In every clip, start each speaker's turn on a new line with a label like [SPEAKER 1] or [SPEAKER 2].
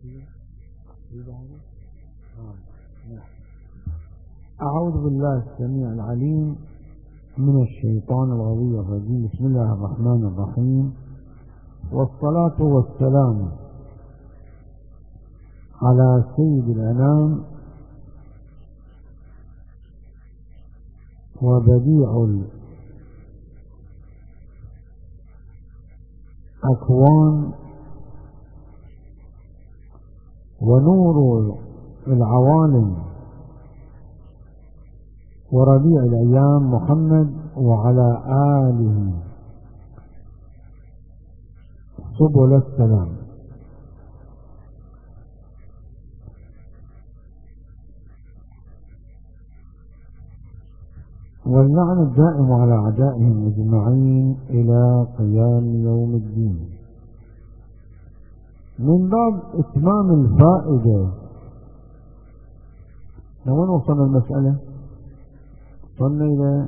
[SPEAKER 1] أعوذ بالله السميع العليم من الشيطان الغوي الرجيم. بسم الله الرحمن الرحيم، والصلاة والسلام على سيد الأنام وبديع الأكوان ونور العوالم وربيع الأيام محمد وعلى آله سبل السلام. واللعن الدائم على أعدائهم أجمعين إلى قيام يوم الدين. من باب إتمام الفائدة، لوين وصلنا المسألة؟ وصلنا إلى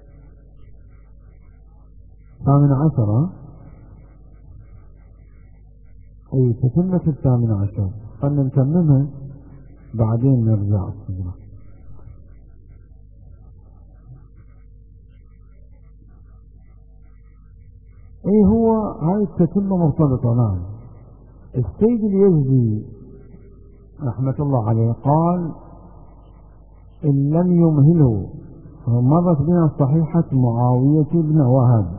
[SPEAKER 1] 18، أي تتمة 18. خلنا نكملها بعدين نرجع. ايه هو هاي التتمة مرتبطة. نعم، السيد اليزدي رحمة الله عليه قال: إن لم يمهله. مرت بنا صحيحة معاوية بن وهب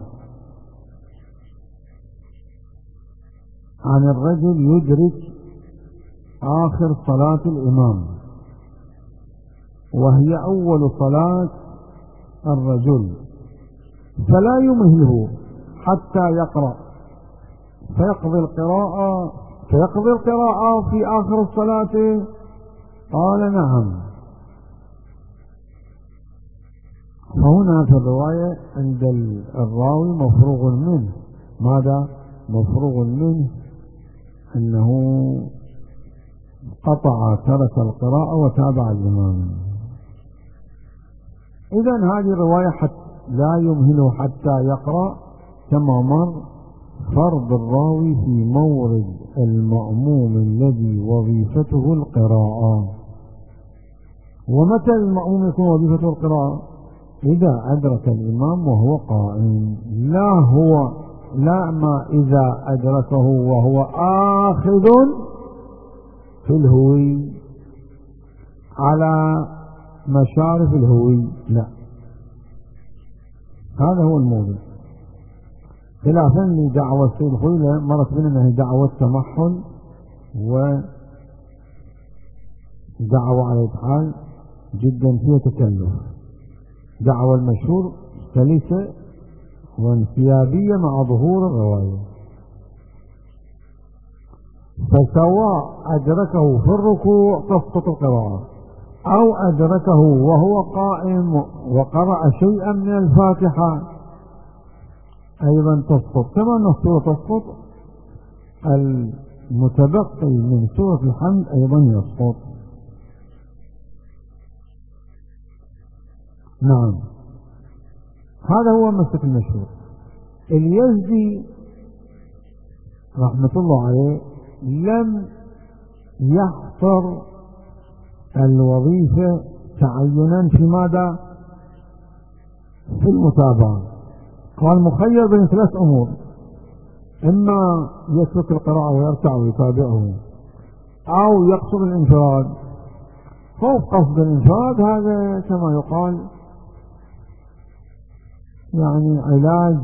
[SPEAKER 1] عن الرجل يدرك آخر صلاة الإمام وهي أول صلاة الرجل، فلا يمهله حتى يقرأ فيقضي القراءة في آخر الصلاة. قال: نعم. فهنا في الرواية عند الراوي مفروغ منه. ماذا مفروغ منه؟ أنه ترك القراءة وتابع الإمام. إذن هذه الرواية لا يمهله حتى يقرأ كما مر فرض الراوي في مورد المأموم الذي وظيفته القراءة. ومتى المأموم يكون وظيفته القراءة؟ إذا أدرك الإمام وهو قائم، لا ما إذا أدركه وهو آخذ في الهوي على مشارف الهوي، لا، هذا هو الموضوع. خلافا لدعوة السيد الخويلة مرت بنا أنها دعوة تمحل ودعوة على الحال جدا فيها تكلف. دعوة المشهور سلسة وانسيابية مع ظهور الرواية. فسواء أدركه في الركوع تسقط القراءة، أو أدركه وهو قائم وقرأ شيئا من الفاتحة أيضا تسقط، كما أن السورة تسقط، المتبقي من سورة الحمد أيضا يسقط. نعم، هذا هو مسلك المشهور. اليزدي رحمة الله عليه لم يحصر الوظيفة تعينا في ماذا؟ في المتابعة. قال: مخير بين 3 أمور: إما يترك القراءة ويركع ويتابعه، أو يقصد الانفراد. خوف قصد الانفراد هذا كما يقال يعني علاج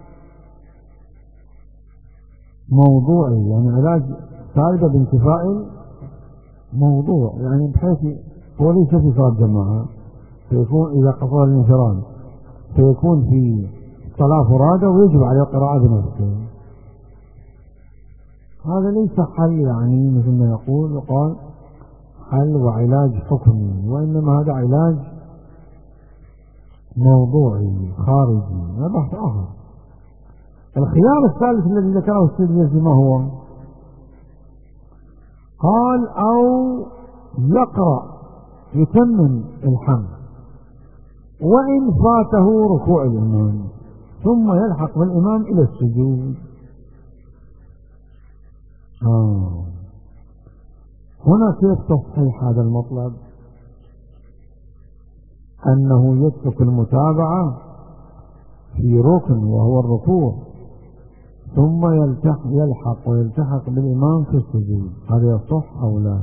[SPEAKER 1] موضوعي، يعني علاج سالبة بانتفاء الموضوع، يعني بحيث هو ليس في صلاة جماعة، فيكون إذا قصد الانفراد فيكون في صلاة فرادة ويجب عليه القراءة بنفسه. هذا ليس حل يعني مثل ما يقال حل وعلاج حكمي، وإنما هذا علاج موضوعي خارجي، هذا بحث آخر. الخيار الثالث الذي ذكره السيد اليزدي ما هو؟ قال: أو يقرأ يتمم الحمد وإن فاته ركوع الإمام ثم يلحق بالإمام إلى السجود. هنا كيف تصحيح هذا المطلب؟ أنه يترك المتابعة في ركن وهو الركوع، ثم يلحق ويلتحق بالإمام في السجود، هذا يصح أو لا؟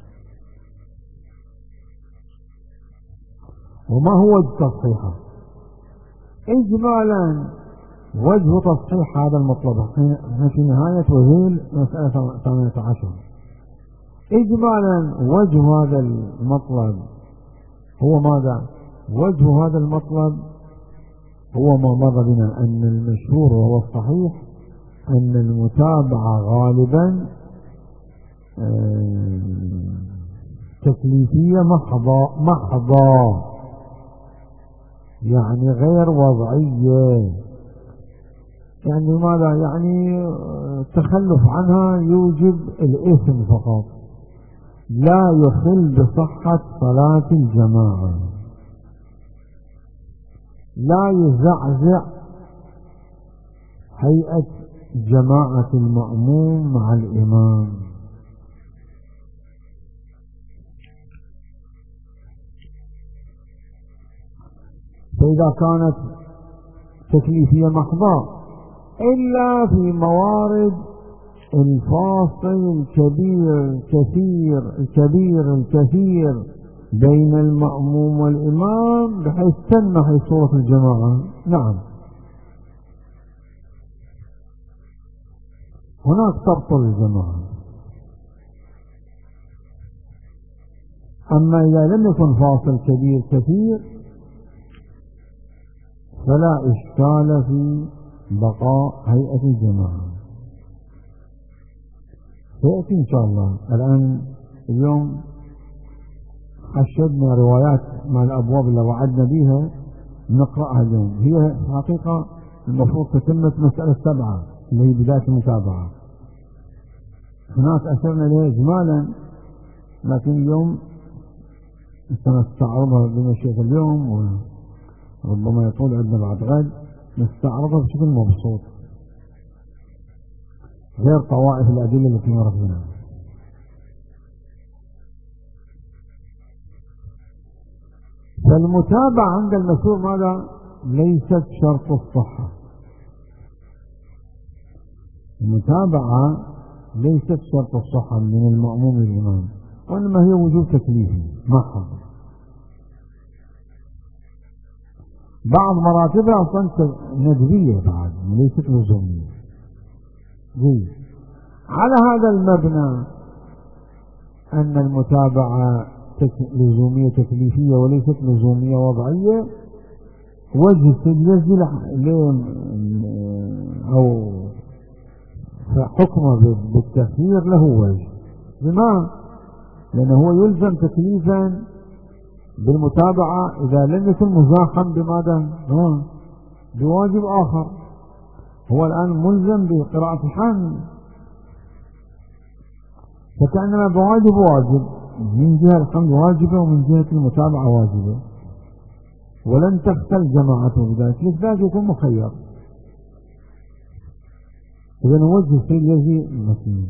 [SPEAKER 1] وما هو وجه تصحيحه؟ إجمالا وجه تصحيح هذا المطلب في نهاية وذيل مسألة 18. إجمالا وجه هذا المطلب هو ماذا؟ وجه هذا المطلب هو ما مر بنا، أن المشهور وهو الصحيح أن المتابعة غالبا تكليفية محضة، يعني غير وضعية. يعني ماذا؟ يعني التخلف عنها يوجب الإثم فقط، لا يخل بصحة صلاة الجماعة، لا يزعزع هيئة جماعة المأموم مع الإمام. فإذا كانت تكليفية محضة إلا في موارد الفاصل الكثير بين المأموم والإمام بحيث تنمحي صورة الجماعة، نعم هناك تبطل الجماعة. أما إذا لم يكن فاصل كثير فلا إشكال في بقاء هيئة الجماعة. سيأتي إن شاء الله. الآن اليوم حشدنا روايات مع الأبواب اللي وعدنا بها نقرأها اليوم، هي حقيقة المفروض تتمت مسألة 7 اللي هي بداية المتابعة، هناك أشرنا إليها إجمالا، لكن اليوم سنستعرضها بمشيئة اليوم، وربما يطول عندنا بعد غد نستعرضها بشكل مبسوط غير طوائف الأدلة التي مرت بنا. فالمتابعة عند المشهور ماذا؟ ليست شرط الصحة. المتابعة ليست شرط الصحة من المأموم الإمام، وإنما هي وجوب تكليفي محض. بعض مراتبها أصلا ندبية بعد ليست لزومية. على هذا المبنى أن المتابعة لزومية تكليفية وليست لزومية وضعية، وجه التجزي أو حكمه بالتخيير له وجه. لماذا؟ لأنه هو يلزم تكليفا بالمتابعة إذا لم يكن مزاحم بماذا؟ بواجب آخر. هو الآن ملزم بقراءة الحامل، فكأنما بواجب واجب، من جهة الحمد واجبة ومن جهة المتابعة واجبة، ولن تختل جماعته بذلك، لذلك يكون مخير. إذن وجه السيد يجي المسلمين.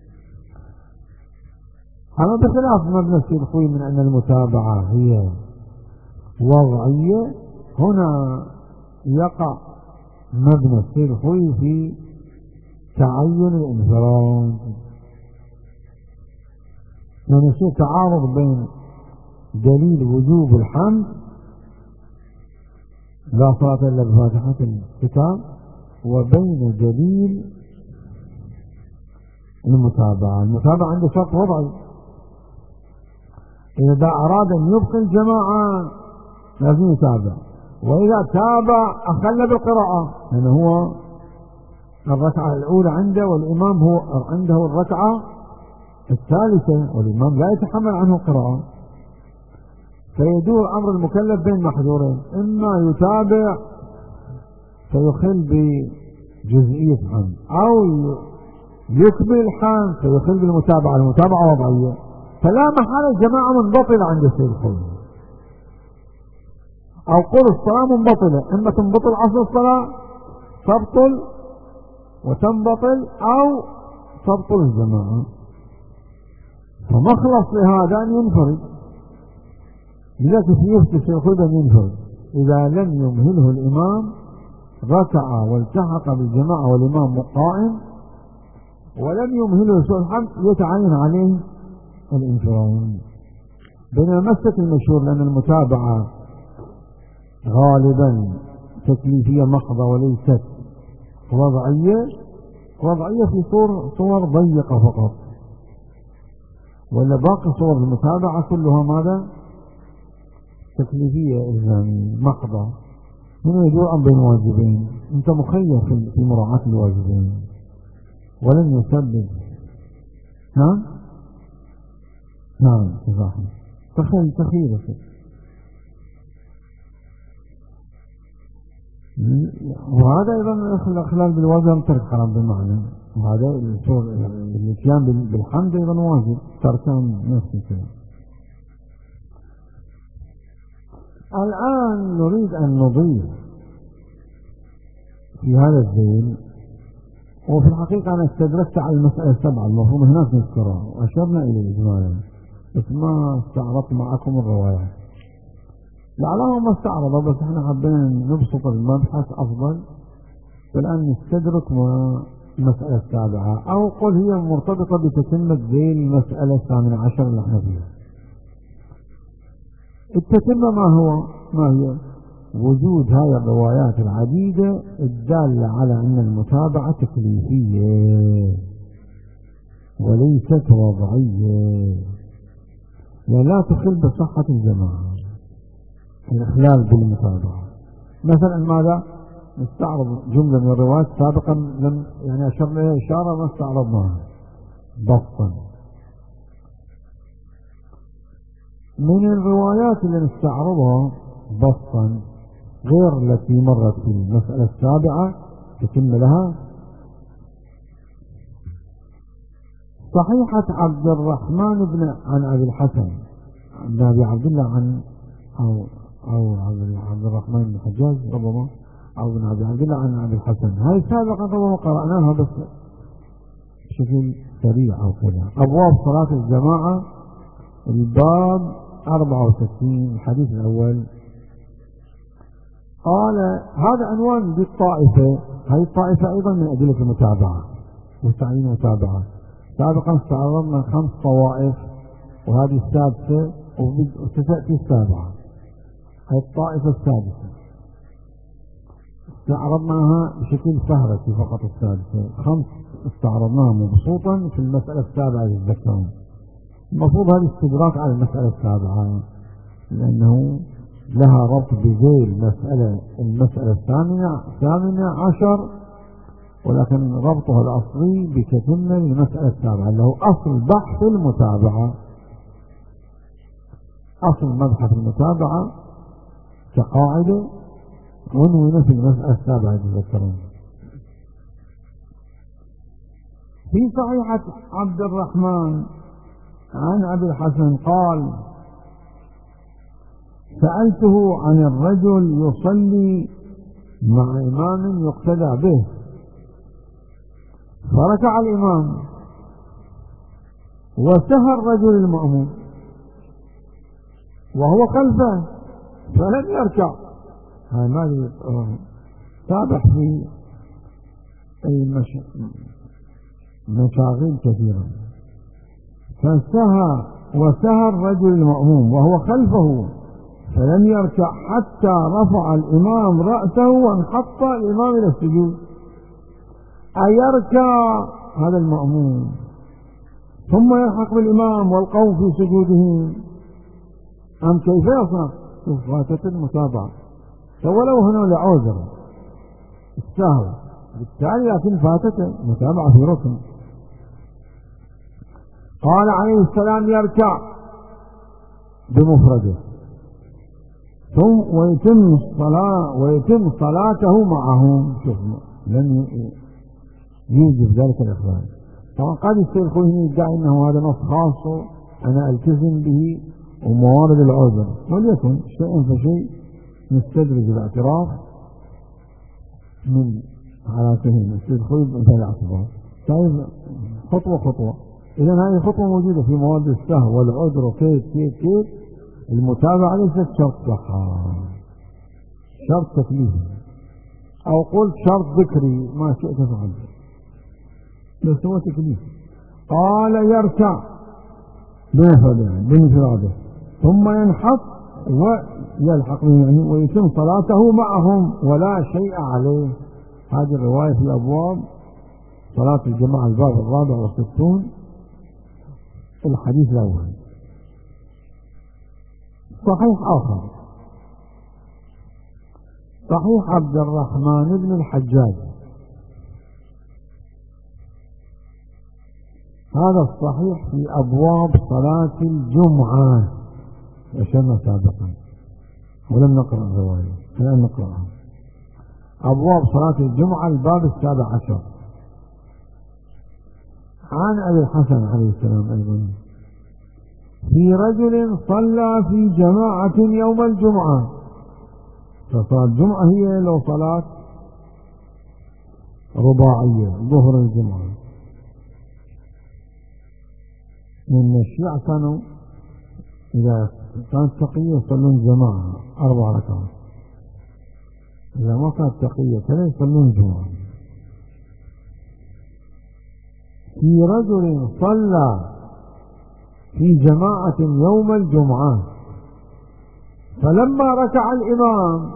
[SPEAKER 1] أما بخلاف مبنى السيد الخوي من أن المتابعة هي وضعية، هنا يقع مبنى السيد الخوي في تعين الانفراد، يعني شيء تعارض بين دليل وجوب الحمد لا صلاة إلا بفاتحة الكتاب وبين دليل المتابعة. المتابعة عنده شرط وضعي، إذا أراد أن يبقي الجماعة لازم يتابع، وإذا تابع أخل بالقراءة، لأنه هو الركعة الأولى عنده والإمام هو عنده الركعة الثالثة والإمام لا يتحمل عنه القراءة، فيدور أمر المكلف بين محذورين، إما يتابع فيخل بجزئية الحمد، أو يكمل الحمد فيخل بالمتابعة، المتابعة وضعية، فلا محالة الجماعة منبطلة عند السيد الخوي، أو قل الصلاة منبطلة، إما تنبطل أصل الصلاة تبطل وتنبطل، أو تبطل الجماعة. فمخلص لهذا أن ينفرد، لذلك يفتي الشيخ الخوئي أن ينفرد. إذا لم يمهله الإمام ركع والتحق بالجماعة والإمام قائم، ولم يمهله سوء الحمد يتعين عليه الانفراد. بينما مسك المشهور لأن المتابعة غالبا تكليفية محضة وليست وضعية في صور ضيقة فقط، ولا باقي صور المتابعة كلها ماذا؟ تكليفية إلزامية محضة. هنا يدور بين واجبين، أنت مخير في مراعاة الواجبين ولن يسبب. نعم صحيح. تخيل وهذا أيضا الإخلال بالواجب ترك حرام بالمعنى، وهذا الاتيان بالحمد أيضا واجب تركان نفس الشيء. الآن نريد أن نضيف في هذا الذيل، وفي الحقيقة أنا استدركت على المسألة 7 المفروض هناك نذكرها وأشرنا إليه إجمالا، بس ما استعرضت معكم الروايات لعلهم ما استعرضوا، بس احنا حبينا نبسط المبحث أفضل. فالآن نستدرك مع المسألة 7، أو قل هي مرتبطة بتتمة ذيل المسألة 18 اللي احنا فيها. التتمة ما هي؟ وجود هاي الروايات العديدة الدالة على أن المتابعة تكليفية وليست وضعية، ولا تخل بصحة الجماعة الإخلال بالمتابعة. مثلا ماذا؟ نستعرض جملة من الروايات سابقا لم يعني أشر لها إشارة ما استعرضناها بسطا. من الروايات اللي نستعرضها بسطا غير التي مرت في المسألة 7 تتم لها صحيحة عبد الرحمن عن أبي الحسن بن أبي عبد الله عن أو عبد الرحمن بن حجاج ربما أو بن أبي عبد الله عن أبي الحسن. هاي سابقا ربما قرأناها بس بشكل سريع أو كذا. أبواب صلاة الجماعة الباب 64 الحديث الأول. قال هذا عنوان بالطائفة، هاي الطائفة أيضا من أدلة المتابعة وتعيين المتابعة. سابقا استعرضنا 5 طوائف وهذه السادسة وستأتي السابعة. هاي الطائفة السادسة استعرضناها بشكل فهرسي فقط، السادسة 5 استعرضناها مبسوطا في المسألة 7 يتذكرون. المفروض هذا استدراك على المسألة 7 لأنه لها ربط بذيل المسألة 18، ولكن ربطها الأصلي بتتمة المسألة 7 اللي هو أصل بحث المتابعة. أصل مبحث المتابعة كقاعدة عنوان في المسألة 7 يتذكرون. في صحيحة عبد الرحمن عن أبي الحسن قال سألته عن الرجل يصلي مع إمام يقتدى به فركع الإمام وسهى الرجل المأموم وهو خلفه فلم يركع. هاي ما تابع في مشاغل كثيرة. وسهى الرجل المأموم وهو خلفه فلم يركع حتى رفع الإمام رأسه وانحط الإمام إلى السجود. أيركع هذا المأموم ثم يلحق بالإمام والقوم في سجودهم أم كيف يصنع؟ شوف فاتت المتابعة ولو هنا لعذر السهو بالتالي، لكن فاتت المتابعة في ركن. قال عليه السلام يركع بمفرده ثم ويتم صلاته معهم. شوف لم يوجب ذلك الإخبار. طبعا قد الشيخ يدعي أنه هذا نص خاص أنا ألتزم به وموارد العذر، وليكن شيئا فشيء نستدرج الاعتراف من حالاته. الشيخ مثل الاعتراف طيب خطوة إذا هذه خطوة موجودة في مواد السهو والعذر وكيف كيف. المتابعة ليست شرط صحة، شرط تكليفي، أو قلت شرط ذكري ما شئت فعل، بس هو تكليفي. قال يركع بانفراده ثم ينحط ويلحق بهم يعني ويتم صلاته معهم ولا شيء عليه. هذه الرواية في أبواب صلاة الجماعة الباب 64 الحديث الأول. صحيح آخر صحيح عبد الرحمن بن الحجاج، هذا الصحيح في أبواب صلاة الجمعة وشرنا سابقا ولم نقرأ الرواية، الآن نقرأها. أبواب صلاة الجمعة الباب 17 عن أبي الحسن عليه السلام أيضا في رجل صلى في جماعة يوم الجمعة. فصلاة الجمعة هي لو صلاة رباعية ظهر الجمعة، لأن الشيعة كانوا إذا كانت تقية يصلون جماعة 4 ركعات، إذا ما كانت تقية كانوا يصلون جمعة. في رجل صلى في جماعة يوم الجمعة فلما ركع الإمام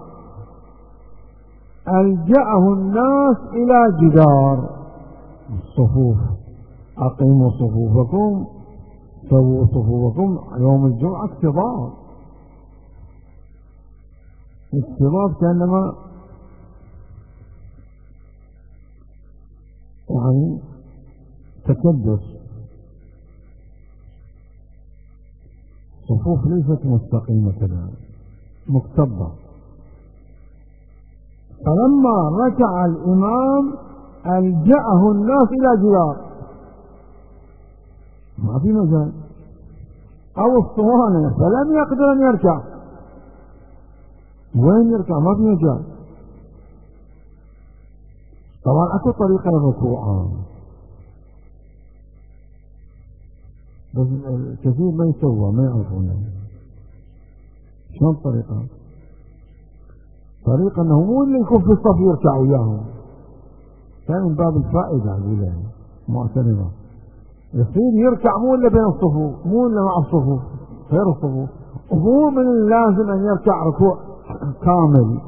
[SPEAKER 1] ألجأه الناس إلى جدار الصفوف، أقيموا صفوفكم سووا صفوفكم يوم الجمعة. اكتظاظ كأنما يعني تكدس، صفوف ليست مستقيمة كذا مكتظة. فلما ركع الإمام ألجأه الناس إلى جدار، ما في مجال، أو الصوانع فلم يقدر أن يركع. وين يركع؟ ما في مجال. طبعا أكو طريقة للركوع بس الكثير ما يسوى ما يعرفونه. شلون الطريقة؟ طريقة أنه مو اللي يكون في الصف يركع وياهم، كان من باب الفائدة أقول معتنمة. يصير يركع مو إلا بين الصفوف، مو إلا مع الصفوف غير الصفوف، ومو من اللازم أن يركع ركوع كامل،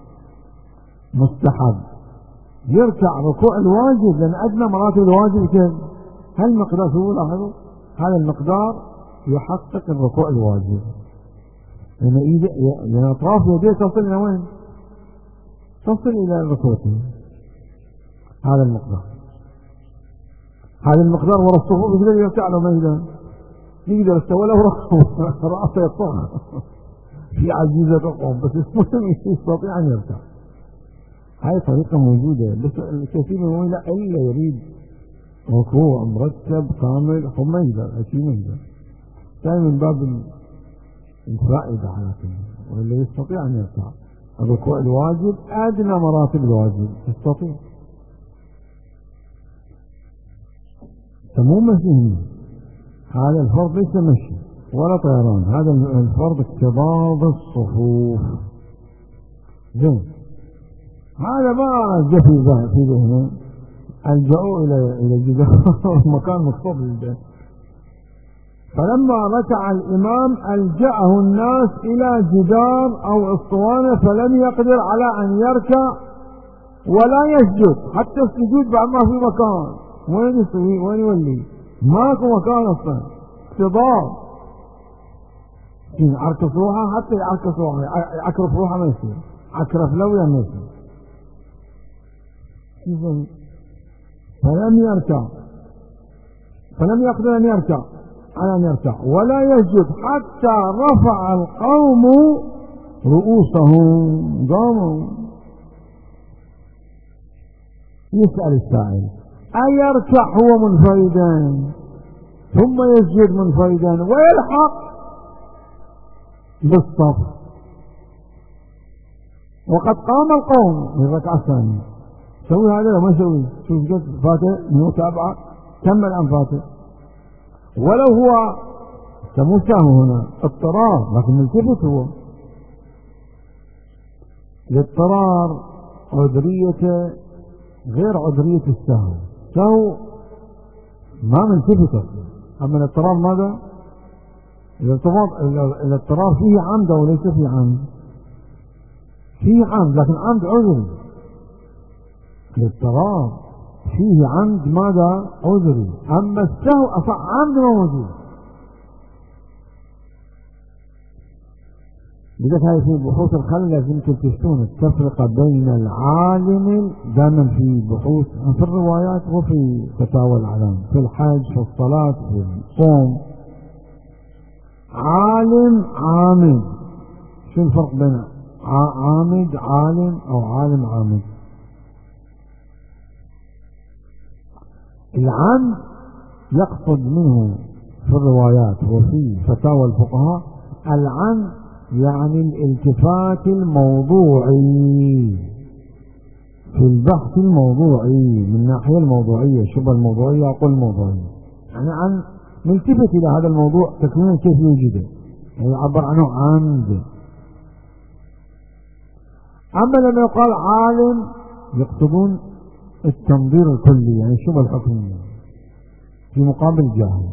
[SPEAKER 1] مستحب يركع ركوع الواجب، لأن أدنى مراتب الواجب كم؟ هالمقدار هو لاحظوا هذا المقدار يحقق الركوع الواجب، لأن أطراف يديه تصل إلى وين؟ تصل إلى الركبتين. هذا المقدار ورا الصفوف يقدر يركع له، ما يقدر استوى له رأسه يطغى في عجيزة القوم، بس يستطيع أن يركع. هاي طريقة موجودة، بس الكثير من لا إلا يريد ركوع مرتب كامل فما يقدر، أشي ما يقدر. كان من باب الفائدة على كل، واللي يستطيع أن يركع الركوع الواجب أدنى مراتب الواجب يستطيع. فمو مشي، هذا الفرض ليس مشي ولا طيران، هذا الفرض اكتظاظ الصفوف. زين، هذا ما جفي في ذهنه، ألجأوا إلى جدار مكان مكتوب للبيت. فلما ركع الإمام ألجأه الناس إلى جدار أو اسطوانة فلم يقدر على أن يركع ولا يسجد، حتى السجود بعد ما في مكان. وين يسوي؟ وين يولي؟ ماكو مكان أصلا، اكتظاظ. يعكس روحه، حتى يعكس روحه يعكرف روحه ما يصير، عكرف لو ما يصير. فلم يقدر أن يركع على أن يركع ولا يسجد حتى رفع القوم رؤوسهم. قاموا. يسأل السائل أيركع هو منفردا ثم يسجد منفردا ويلحق بالصف وقد قام القوم من الركعة الثانية؟ سوي هذا وما سوي؟ شوف قد فاته 107 كمل عن فاته. ولو هو سموه سهو هنا اضطرار، لكن التفت هو الاضطرار عذريته غير عذرية السهو. سهو ما ملتفت، أما الاضطرار ماذا؟ الاضطرار فيه عمد وليس فيه عمد، فيه عمد لكن عمد عذري. الاضطرار فيه عمد ماذا؟ عذري. أما السهو أصلا عمد موجود. لذلك هاي في بحوث الخل لازم تكتشفون التفرقة بين العالم دائما في بحوث في الروايات وفي فتاوى العلام، في الحج، في الصلاة، في الصوم. عالم عامد، شو الفرق بين عامد عالم أو عالم عامد؟ العمد يقصد منه في الروايات وفي فتاوى الفقهاء العمد يعني الالتفات الموضوعي في البحث الموضوعي من الناحية الموضوعية، شبه الموضوعية أقول الموضوعية، يعني عن نلتفت إلى هذا الموضوع تكوين كيف يوجده، يعني يعبر عنه عمد. أما لما يقال عالم يقصدون التنظير الكلي، يعني شبه الحكمية في مقابل جاهل،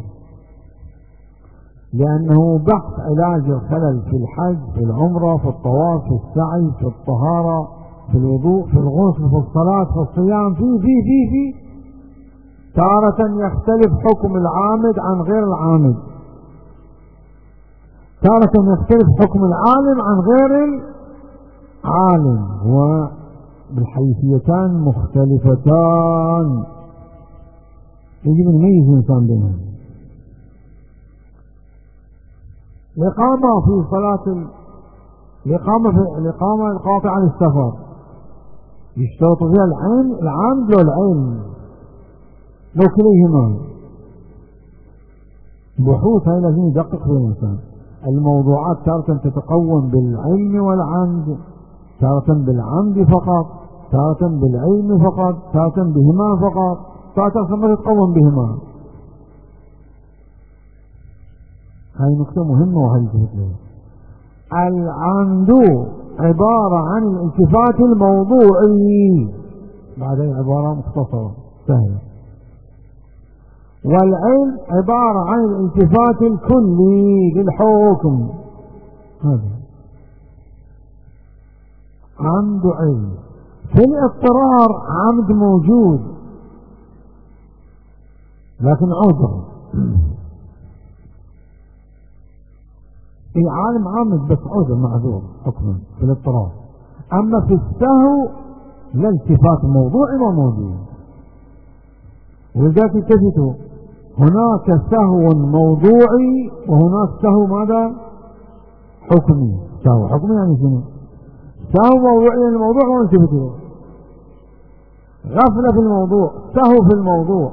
[SPEAKER 1] لأنه بحث علاج الخلل في الحج، في العمرة، في الطواف، في السعي، في الطهارة، في الوضوء، في الغسل، في الصلاة، في الصيام، في تارة يختلف حكم العامد عن غير العامد، تارة يختلف حكم العالم عن غير العالم، وبالحيثيتان مختلفتان يجب أن يميز الإنسان بينهم. الإقامة في صلاة الإقامة القاطعة عن السفر يشترط فيها العمد والعلم لو كليهما. بحوث هاي لازم يدقق فيها الإنسان. الموضوعات تارة تتقوم بالعلم والعمد، تارة بالعمد فقط، تارة بالعلم فقط، تارة بهما فقط، تارة ما تتقوم بهما. هاي نقطة مهمة وهي العمد عبارة عن الالتفات الموضوعي، بعدين عبارة مختصرة سهلة، والعلم عبارة عن الالتفات الكلي للحكم. هذا عمد علم. في الاضطرار عمد موجود لكن عذر، في عالم عامد بس عذر معذور حكما في الاضطرار. أما في السهو لا التفات موضوعي وموجود. ولذلك التفتوا هناك سهو موضوعي وهناك سهو ماذا؟ حكمي. سهو حكمي يعني شنو؟ سهو موضوعي الموضوع ما انتبهوا، غفلة في الموضوع، سهو في الموضوع.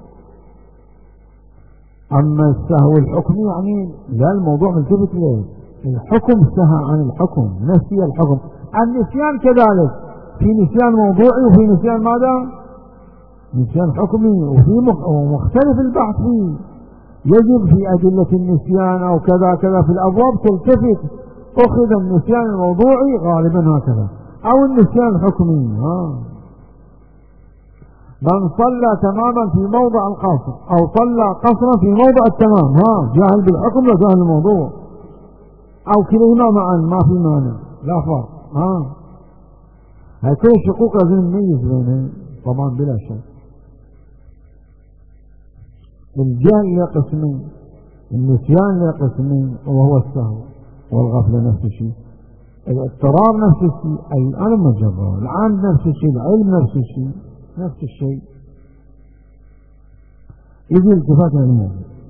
[SPEAKER 1] أما السهو الحكمي يعني لا الموضوع ملتفت ليه، الحكم سهى عن الحكم، نسي الحكم. النسيان كذلك، في نسيان موضوعي وفي نسيان ماذا؟ نسيان حكمي، وفي مختلف البحث فيه. يجب في أدلة النسيان أو كذا كذا في الأبواب تلتفت، أخذ النسيان الموضوعي غالبا هكذا أو النسيان الحكمي. من صلى تماما في موضع القصر أو صلى قصرا في موضع التمام، جاهل بالحكم لا جاهل الموضوع، أو كلهما معا ما في مانع لا فرق. هكذا الشقوق لازم نميز بينهم طبعا بلا شك. الجهل له قسمين، النسيان له قسمين وهو السهو والغفلة نفس الشيء، الاضطرار نفس الشيء، الألم والجبر، العمد نفس الشيء، العلم نفس الشيء، نفس الشيء. يجي التفات الموضوع.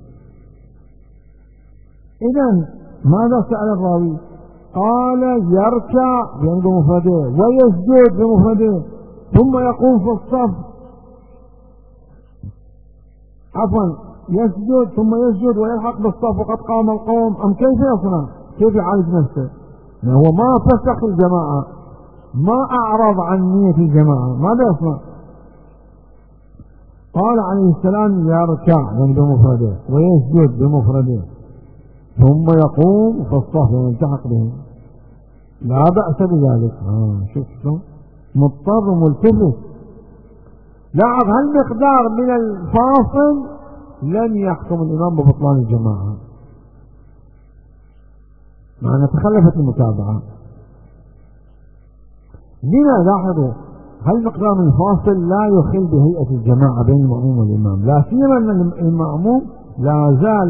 [SPEAKER 1] إذن ماذا سأل الراوي؟ قال يركع يعني بمفرده ويسجد بمفرده ثم يقوم في الصف، عفوا يسجد ثم يسجد ويلحق بالصف وقد قام القوم. أم كيف يصنع؟ كيف يعالج نفسه؟ هو ما فسق الجماعة، ما أعرض عن نية الجماعة، ماذا يصنع؟ قال عليه السلام يركع يعني بمفرده ويسجد بمفرده ثم يقوم في الصف ويلتحق بهم، لا بأس بذلك. شوف شلون مضطر ملتفت. لاحظ هالمقدار من الفاصل لن يحكم الإمام ببطلان الجماعة، معنى تخلفت المتابعة. لما لاحظوا هالمقدار من الفاصل لا يخل بهيئة الجماعة بين المأموم والإمام، لا سيما أن المأموم لا زال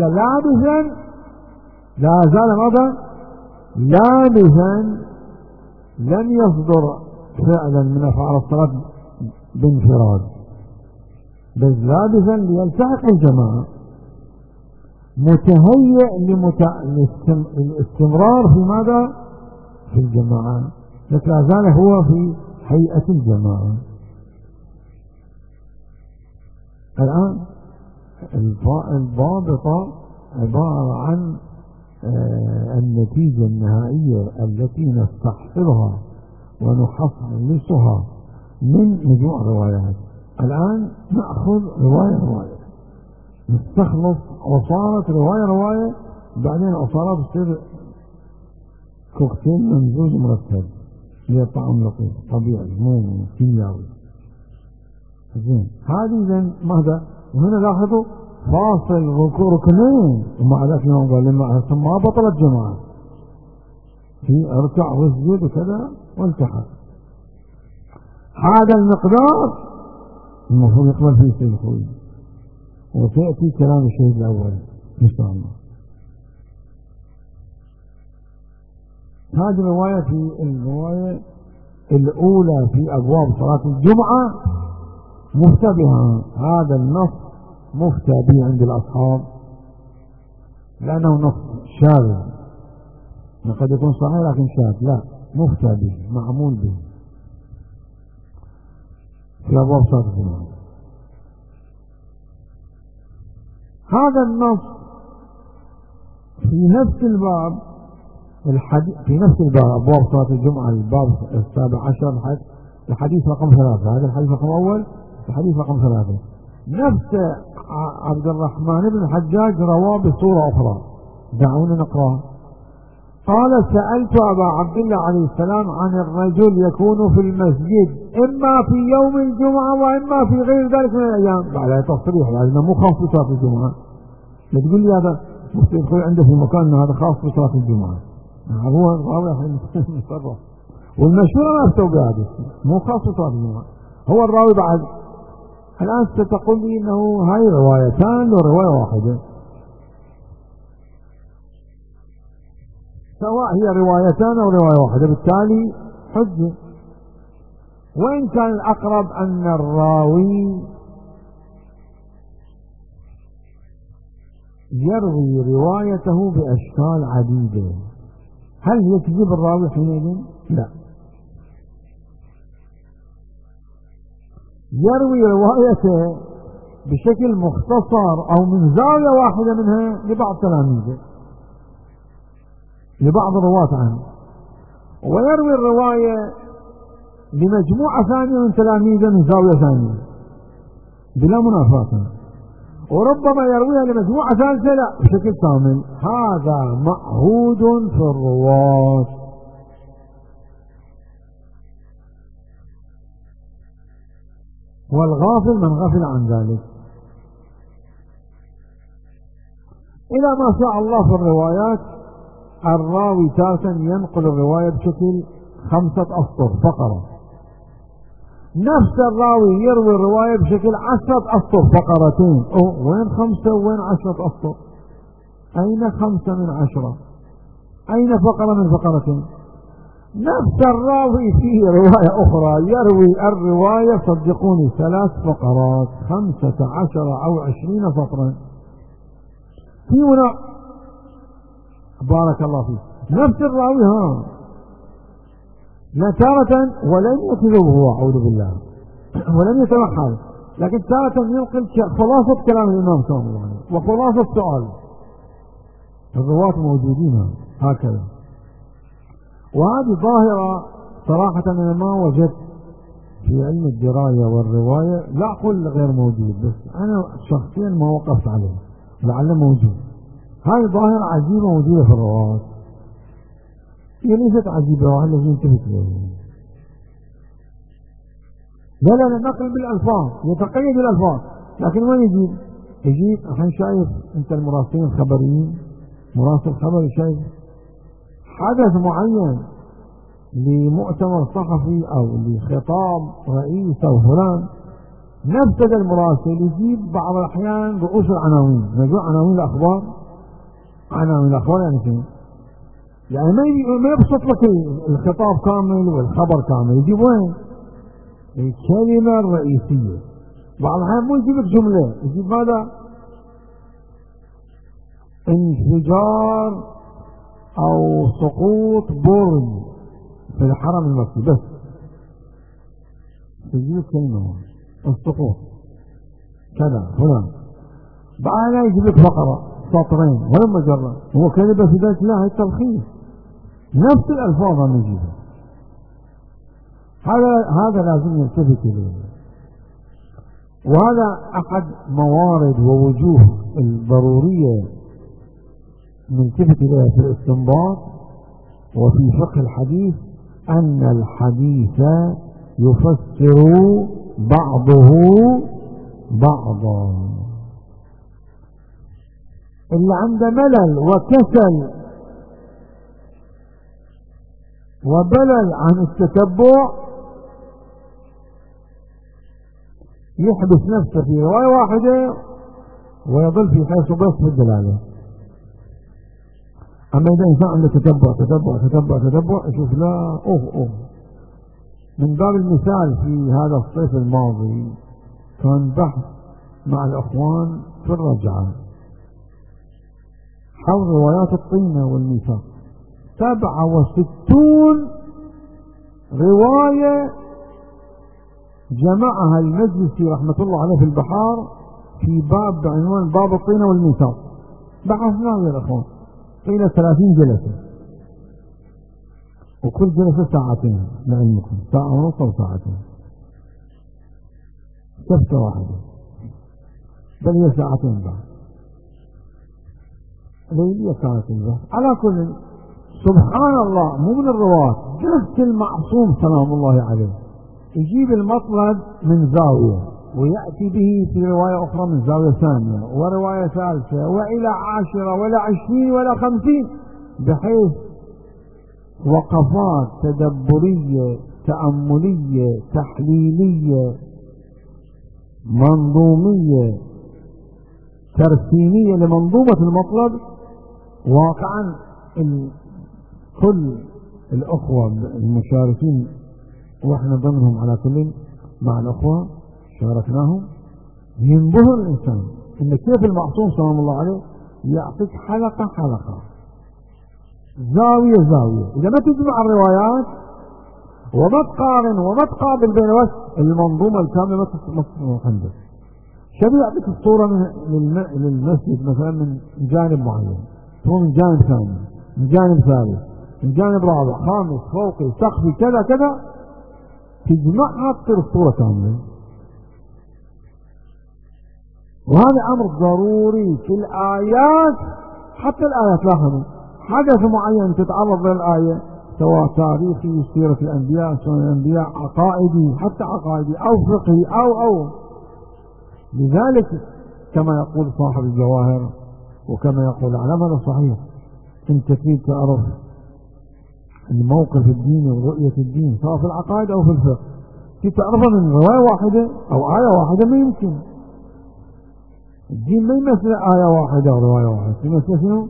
[SPEAKER 1] لابسا لم يصدر فعلا من أفعال الصلاة بانفراد، بل لابسا ليلتحق الجماعة، متهيئ للاستمرار في ماذا؟ في الجماعة، لكن لا زال هو في هيئة الجماعة. الآن الضابطة عبارة عن النتيجة النهائية التي نستحصلها ونحصلها من مجموع الروايات. الآن نأخذ رواية نستخلص وصارت رواية بعدين أصارت تصير كوكتيل ممزوج مرتب، هي طعم لطيف طبيعي مو كيميائي. زين هذه زين ماذا؟ وهنا لاحظوا فاصل ركنين، ومع ذلك يوم قال لما ما بطلت جماعة في اركع واسجد وكذا والتحق. هذا المقدار المفروض يقبل فيه سيد الخوي، وسيأتي كلام الشهيد الأول إن شاء الله. هذه الرواية في الرواية الأولى في أبواب صلاة الجمعة مفتى بها، هذا النص مفتى به عند الأصحاب لأنه نص شاذ، قد يكون صحيح لكن شاذ، لا مفتى به معمول به في أبواب صلاة الجمعة. هذا النص في نفس الباب في نفس الباب أبواب صلاة الجمعة الباب 17 الحديث رقم 3، هذا الحديث رقم أول، الحديث رقم 3 نفس عبد الرحمن بن الحجاج رواه بصورة أخرى، دعونا نقرأ. قال سألت أبا عبد الله عليه السلام عن الرجل يكون في المسجد إما في يوم الجمعة وإما في غير ذلك من الأيام، بعد تصريح لأنه مو خاص بصلاة الجمعة، لا تقول لي هذا يدخل عنده في مكان هذا خاص بصلاة الجمعة، هو الراوي مصرح والمشهور ما يفتوا بهذا مو خاص بصلاة الجمعة، هو الراوي بعد. الآن ستقول لي إنه هاي روايتان ورواية واحدة، سواء هي روايتان أو رواية واحدة بالتالي حجة. وإن كان الأقرب أن الراوي يروي روايته بأشكال عديدة، هل يكذب الراوي حينئذ؟ لا، يروي روايته بشكل مختصر أو من زاوية واحدة منها لبعض تلاميذه لبعض الرواة عنه، ويروي الرواية لمجموعة ثانية من تلاميذه من زاوية ثانية بلا منافاة، وربما يرويها لمجموعة ثالثة لا بشكل كامل. هذا معهود في الرواة. والغافل من غفل عن ذلك. إلى ما شاء الله في الروايات الراوي تارة ينقل الرواية بشكل 5 أسطر فقرة، نفس الراوي يروي الرواية بشكل 10 أسطر فقرتين. وين 5 وين 10 أسطر؟ أين 5 من 10؟ أين فقرة من فقرتين؟ نفس الراوي فيه رواية أخرى يروي الرواية صدقوني 3 فقرات 15 أو 20 سطرا في هنا. بارك الله فيك. نفس الراوي لا تارة ولم يكذب هو أعوذ بالله ولم يتوحد، لكن تارة ينقل خلاصة كلام الإمام كامل يعني وخلاصة سؤال. الرواة موجودين هكذا، وهذه ظاهرة صراحة أنا ما وجدت في علم الدراية والرواية، لا أقول غير موجود، بس أنا شخصيا ما وقفت عليه، لعله موجود. هاي ظاهرة عجيبة موجودة في الرواة، هي ليست عجيبة وعلى لازم تثبت له. لا نقل بالألفاظ، يتقيد بالألفاظ، لكن وين يجيب الحين شايف أنت المراسلين الخبريين، مراسل خبري شايف حدث معين لمؤتمر صحفي أو لخطاب رئيس أو فلان، نفس المراسل يجيب بعض الأحيان رؤوس العناوين، نجوا عناوين الأخبار، عناوين الأخبار يعني شيء، يعني ما يبسط لك الخطاب كامل والخبر كامل، يجيب وين؟ الكلمة الرئيسية. بعض الأحيان مو يجيب لك جملة، يجيب ماذا؟ انفجار أو سقوط برج في الحرم المكي، بس يجيب لك كلمة السقوط كذا فلان، بعدها يجيب لك فقرة سطرين ولا مجرد، هو كلمة في ذلك، لا هي التلخيص، نفس الألفاظ اللي نجيبها. هذا لازم يلتفت إليه، وهذا أحد موارد ووجوه الضرورية نلتفت إليها في الاستنباط وفي فقه الحديث، أن الحديث يفسر بعضه بعضا. اللي عنده ملل وكسل وبلل عن التتبع يحبس نفسه في رواية واحدة ويضل في حيث بس في الدلالة. أما إذا إنسان عنده تتبع يشوف لا أوه. من باب المثال، في هذا الصيف الماضي كان بحث مع الأخوان في الرجعة حول روايات الطينة والميثاق، 67 رواية جمعها المجلسي رحمة الله عليه في البحار في باب بعنوان باب الطينة والميثاق. بحثناه يا الأخوان طيلة 30 جلسة، وكل جلسة ساعتين لعلمكم، ساعة ونص أو ساعتين، شفتة واحدة، بل هي ساعتين بعد ليلية كانت البحث. على كل، سبحان الله، مو من الرواة، نفس المعصوم سلام الله عليه يجيب المطلب من زاوية ويأتي به في رواية أخرى من زاوية ثانية ورواية ثالثة وإلى 10 ولا 20 ولا 50، بحيث وقفات تدبرية تأملية تحليلية منظومية ترسيمية لمنظومة المطلب. واقعا كل الأخوة المشاركين واحنا ضمنهم على كل مع الأخوة شاركناهم، ينبهر الإنسان إن كيف المعصوم سلام الله عليه يعطيك حلقة زاوية. إذا ما تجمع الروايات وما تقارن وما تقابل بين بس المنظومة الكاملة ما تستطيع. شبيه يعطيك الصورة للمسجد مثلا من جانب معين، ثم من جانب ثاني، من جانب ثالث، من جانب رابع، خامس، فوقي، سقفي، كذا تجمعها تصير الصورة كاملة. وهذا أمر ضروري في الآيات، حتى الآيات لاحظوا حدث معين تتعرض للآية، سواء تاريخي سيرة الأنبياء سنن الأنبياء، عقائدي حتى عقائدي أو فقهي أو لذلك كما يقول صاحب الجواهر وكما يقول على هذا صحيح، انت تريد تعرف الموقف الديني ورؤية الدين سواء في العقائد أو في الفقه، تعرفها من رواية واحدة أو آية واحدة ما يمكن. الدين ما يمثل آية واحدة أو رواية واحدة، يمثل شنو؟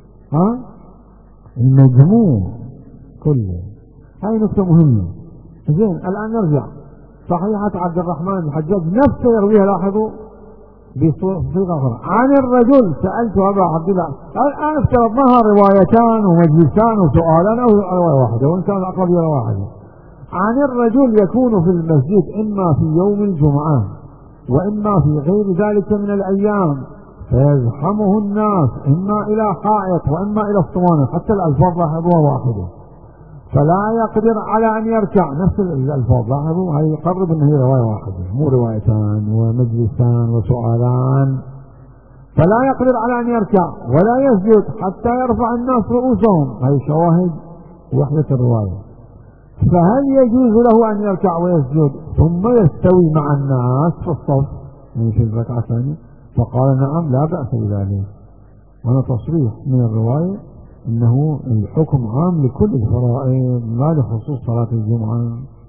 [SPEAKER 1] المجموع كله. هاي نقطة مهمة. زين، الآن نرجع صحيحة عبد الرحمن الحجاج نفسه يرويها، لاحظوا بصيغة أخرى عن الرجل. سألت أبا عبد الله، الآن افترضناها روايتان ومجلسان وسؤالان أو رواية واحدة، وإن كان الأقرب إلى واحدة. عن الرجل يكون في المسجد إما في يوم الجمعة وإما في غير ذلك من الأيام، فيزحمه الناس إما إلى حائط وإما إلى اسطوانة، حتى الألفاظ لاحظوها واحدة. فلا يقدر على أن يركع. نفس الألفاظ، لاحظوا هذه يقرب أنه هي رواية واحدة مو روايتان ومجلسان وسؤالان. فلا يقدر على أن يركع ولا يسجد حتى يرفع الناس رؤوسهم. هذه شواهد وحدة الرواية. فهل يجوز له أن يركع ويسجد ثم يستوي مع الناس في الصف يعني في الركعة الثانية؟ فقال نعم لا بأس بذلك. وهذا تصريح من الرواية إنه الحكم عام لكل الفرائض لا لخصوص صلاة الجمعة.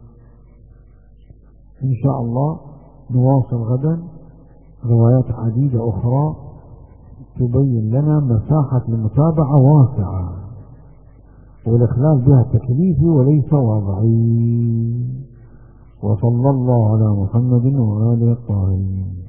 [SPEAKER 1] إن شاء الله نواصل غدا روايات عديدة أخرى تبين لنا مساحة المتابعة واسعة، والإخلال بها تكليفي وليس وضعي. وصلى الله على محمد وآله الطاهرين.